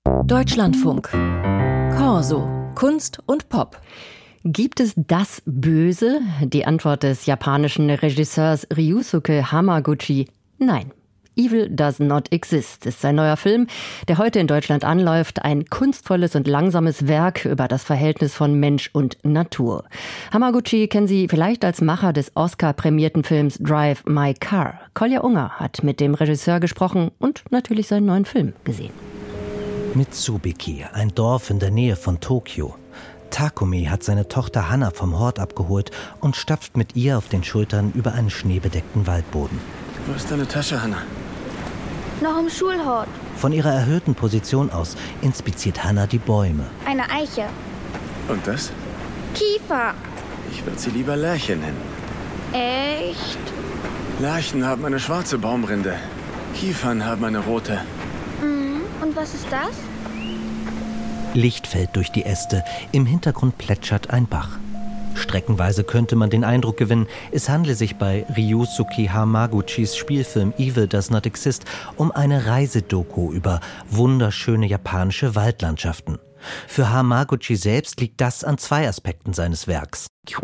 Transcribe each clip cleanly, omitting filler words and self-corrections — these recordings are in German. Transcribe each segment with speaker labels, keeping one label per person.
Speaker 1: Deutschlandfunk. Corso. Kunst und Pop. Gibt es das Böse? Die Antwort des japanischen Regisseurs Ryusuke Hamaguchi: Nein. Evil Does Not Exist ist sein neuer Film, der heute in Deutschland anläuft. Ein kunstvolles und langsames Werk über das Verhältnis von Mensch und Natur. Hamaguchi kennen Sie vielleicht als Macher des Oscar-prämierten Films Drive My Car. Kolja Unger hat mit dem Regisseur gesprochen und natürlich seinen neuen Film gesehen.
Speaker 2: Mitsubiki, ein Dorf in der Nähe von Tokio. Takumi hat seine Tochter Hana vom Hort abgeholt und stapft mit ihr auf den Schultern über einen schneebedeckten Waldboden.
Speaker 3: Wo ist deine Tasche, Hana?
Speaker 4: Noch im Schulhort.
Speaker 2: Von ihrer erhöhten Position aus inspiziert Hana die Bäume.
Speaker 4: Eine Eiche.
Speaker 3: Und das?
Speaker 4: Kiefer.
Speaker 3: Ich würde sie lieber Lärche nennen.
Speaker 4: Echt?
Speaker 3: Lärchen haben eine schwarze Baumrinde. Kiefern haben eine rote.
Speaker 4: Und was ist das?
Speaker 2: Licht fällt durch die Äste. Im Hintergrund plätschert ein Bach. Streckenweise könnte man den Eindruck gewinnen, es handle sich bei Ryusuke Hamaguchis Spielfilm Evil Does Not Exist um eine Reisedoku über wunderschöne japanische Waldlandschaften. Für Hamaguchi selbst liegt das an zwei Aspekten seines Werks.
Speaker 5: Ich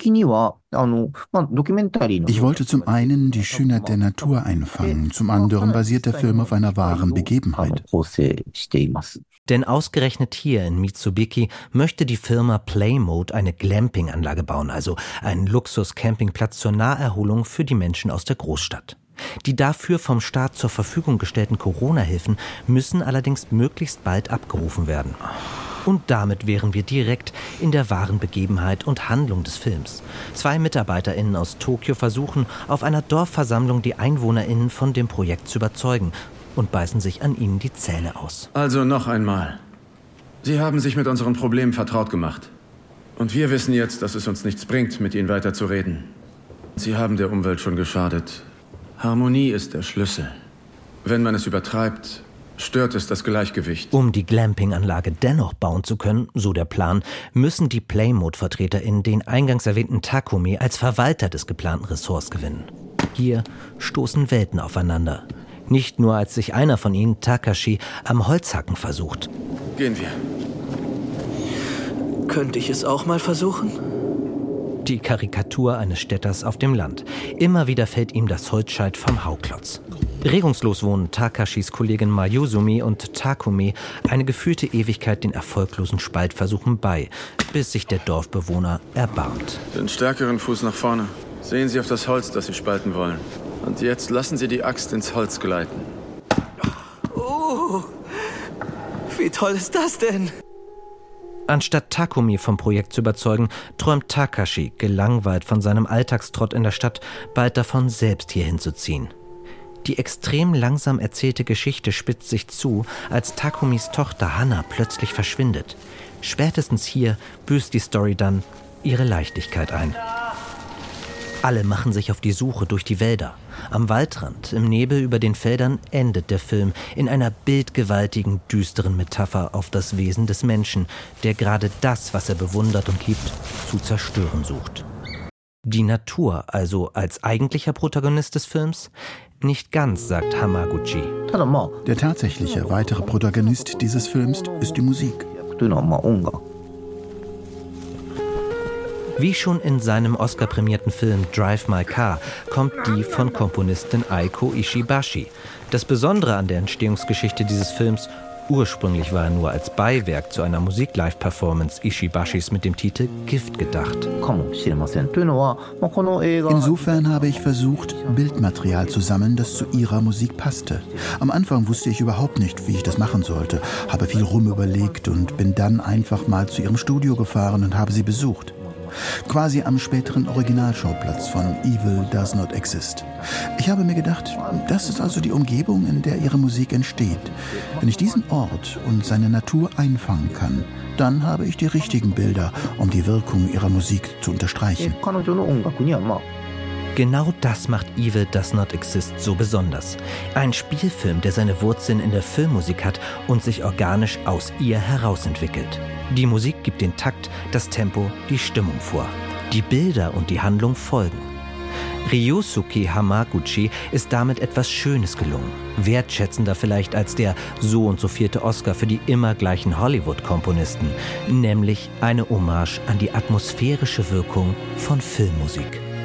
Speaker 5: wollte zum einen die Schönheit der Natur einfangen, zum anderen basiert der Film auf einer wahren Begebenheit.
Speaker 2: Denn ausgerechnet hier in Mitsubiki möchte die Firma Playmode eine Glamping-Anlage bauen, also einen Luxus-Campingplatz zur Naherholung für die Menschen aus der Großstadt. Die dafür vom Staat zur Verfügung gestellten Corona-Hilfen müssen allerdings möglichst bald abgerufen werden. Und damit wären wir direkt in der wahren Begebenheit und Handlung des Films. 2 MitarbeiterInnen aus Tokio versuchen, auf einer Dorfversammlung die EinwohnerInnen von dem Projekt zu überzeugen und beißen sich an ihnen die Zähne aus.
Speaker 3: Also noch einmal. Sie haben sich mit unseren Problemen vertraut gemacht. Und wir wissen jetzt, dass es uns nichts bringt, mit Ihnen weiter zu reden. Sie haben der Umwelt schon geschadet. Harmonie ist der Schlüssel. Wenn man es übertreibt, stört es das Gleichgewicht.
Speaker 2: Um die Glamping-Anlage dennoch bauen zu können, so der Plan, müssen die Playmode-VertreterInnen den eingangs erwähnten Takumi als Verwalter des geplanten Ressorts gewinnen. Hier stoßen Welten aufeinander. Nicht nur, als sich einer von ihnen, Takashi, am Holzhacken versucht.
Speaker 3: Gehen wir.
Speaker 6: Könnte ich es auch mal versuchen?
Speaker 2: Die Karikatur eines Städters auf dem Land. Immer wieder fällt ihm das Holzscheit vom Hauklotz. Regungslos wohnen Takashis Kollegin Mayuzumi und Takumi eine gefühlte Ewigkeit den erfolglosen Spaltversuchen bei, bis sich der Dorfbewohner erbarmt.
Speaker 3: Den stärkeren Fuß nach vorne. Sehen Sie auf das Holz, das Sie spalten wollen. Und jetzt lassen Sie die Axt ins Holz gleiten.
Speaker 6: Oh, wie toll ist das denn?
Speaker 2: Anstatt Takumi vom Projekt zu überzeugen, träumt Takashi, gelangweilt von seinem Alltagstrott in der Stadt, bald davon, selbst hierhin zu ziehen. Die extrem langsam erzählte Geschichte spitzt sich zu, als Takumis Tochter Hana plötzlich verschwindet. Spätestens hier büßt die Story dann ihre Leichtigkeit ein. Alle machen sich auf die Suche durch die Wälder. Am Waldrand, im Nebel über den Feldern endet der Film in einer bildgewaltigen, düsteren Metapher auf das Wesen des Menschen, der gerade das, was er bewundert und liebt, zu zerstören sucht. Die Natur also als eigentlicher Protagonist des Films? Nicht ganz, sagt Hamaguchi.
Speaker 5: Der tatsächliche weitere Protagonist dieses Films ist die Musik.
Speaker 2: Wie schon in seinem Oscar-prämierten Film Drive My Car kommt die von Komponistin Aiko Ishibashi. Das Besondere an der Entstehungsgeschichte dieses Films: ursprünglich war er nur als Beiwerk zu einer Musik-Live-Performance Ishibashis mit dem Titel Gift gedacht.
Speaker 5: Insofern habe ich versucht, Bildmaterial zu sammeln, das zu ihrer Musik passte. Am Anfang wusste ich überhaupt nicht, wie ich das machen sollte, habe viel rumüberlegt und bin dann einfach mal zu ihrem Studio gefahren und habe sie besucht. Quasi am späteren Originalschauplatz von Evil Does Not Exist. Ich habe mir gedacht, das ist also die Umgebung, in der ihre Musik entsteht. Wenn ich diesen Ort und seine Natur einfangen kann, dann habe ich die richtigen Bilder, um die Wirkung ihrer Musik zu unterstreichen.
Speaker 2: Genau das macht Evil Does Not Exist so besonders. Ein Spielfilm, der seine Wurzeln in der Filmmusik hat und sich organisch aus ihr herausentwickelt. Die Musik gibt den Takt, das Tempo, die Stimmung vor. Die Bilder und die Handlung folgen. Ryusuke Hamaguchi ist damit etwas Schönes gelungen. wertschätzender vielleicht als der so und so 4. Oscar für die immer gleichen Hollywood-Komponisten, nämlich eine Hommage an die atmosphärische Wirkung von Filmmusik.